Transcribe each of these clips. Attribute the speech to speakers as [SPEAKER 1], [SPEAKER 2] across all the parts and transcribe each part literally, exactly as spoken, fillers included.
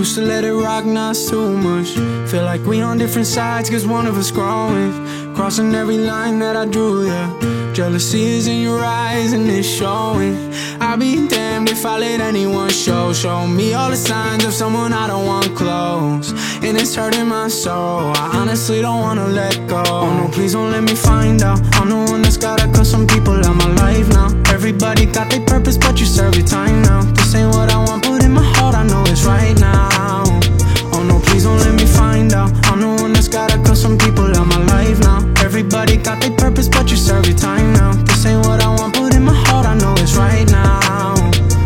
[SPEAKER 1] Used to let it rock, now it's too much. Feel like we on different sides, cause one of us growing. Crossing every line that I drew, yeah. Jealousy is in your eyes and it's showing. I'll be damned if I let anyone show Show me all the signs of someone I don't want close, and it's hurting my soul. I honestly don't wanna let go. Oh no, please don't let me find out I'm the one that's gotta cut some people out my life now. Everybody got their purpose, but you serve your time now. This ain't what I want, but in my heart I know it's right now. Oh no, please don't let me find out I'm the one that's gotta cut some people out my life now. Everybody got their purpose, but you serve your time now. This ain't what I want, but in my heart I know it's right now.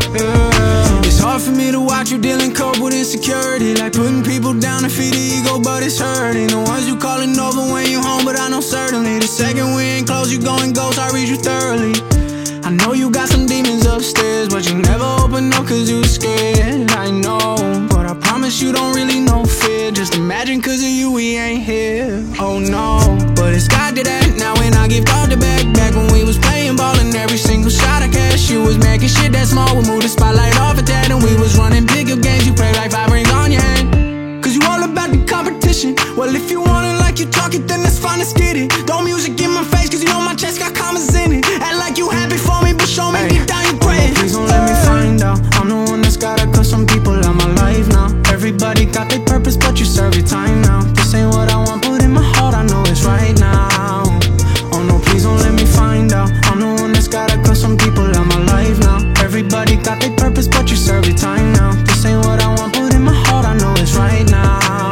[SPEAKER 1] Yeah. It's hard for me to watch you deal and cope with insecurity, like putting people down to feed the ego, but it's hurting. The ones you calling over when you home, but I know certainly the second we ain't close, you going ghost, I read you thoroughly. I know you got some demons upstairs, but you never open up cause you scared. I know, but I promise you don't really know fear. Just imagine cause of you we ain't here. Oh no, but it's got to that now when I give thought to back. Back when we was playing ball and every single shot I cash, you was making shit that small. We moved the spotlight off of that and we was running bigger games. You pray like five rings on your hand, cause you all about the competition. Well, if you want it like you talk it, then that's fine, let's get it. Don't music in my face, cause you know my chest got commas in it. Act like you happy for me, but show me hey, deep down you praying. Please don't let me find out I'm the one that's gotta cut some people out my life now. Everybody got their purpose, but you serve your time now. This ain't what I want, but in my heart I know it's right now. Oh no, please don't let me find out I'm the one that's gotta cut some people out my life now. Everybody got their purpose, but you serve your time now. This ain't what I want, but in my heart I know it's right now.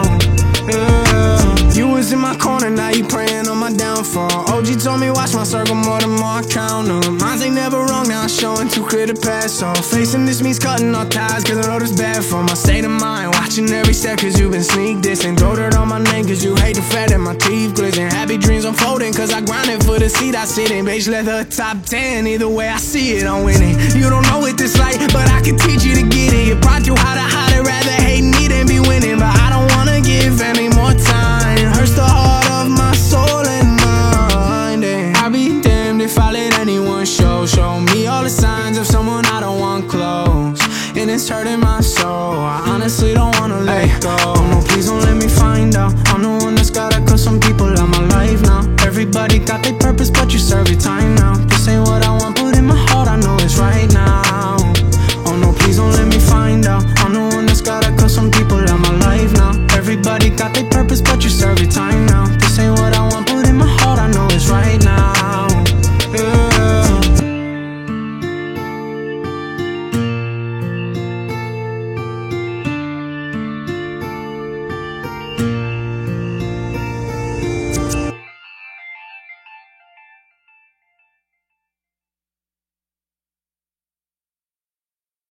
[SPEAKER 1] Yeah. You was in my corner, now you praying on my downfall. O G told me watch my circle more the more I count on. Mines ain't never wrong, now I'm showing too clear to pass off. Facing this means cutting all ties, cause I know this bad for my state of mind. Watching every step cause you been sneak dissing. Throw dirt on my name cause you hate the fact that my teeth glisten. Happy dreams unfolding cause I grinded for the seat I sit in. Beige leather top ten, either way I see it, I'm winning. You don't know what this like, but I can teach you to get it. You brought you how to hide it, rather hate me than be winning. But I don't wanna give any more